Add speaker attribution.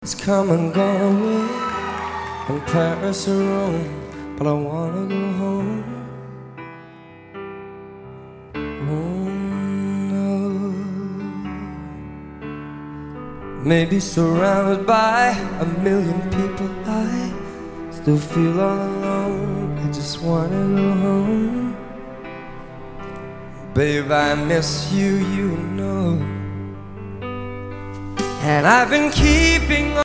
Speaker 1: It's come and gone away in Paris or Rome, but I wanna go home. Oh no. Maybe surrounded by a million people, I still feel all alone. I just wanna go home. Babe, I miss you, you know. And I've been keeping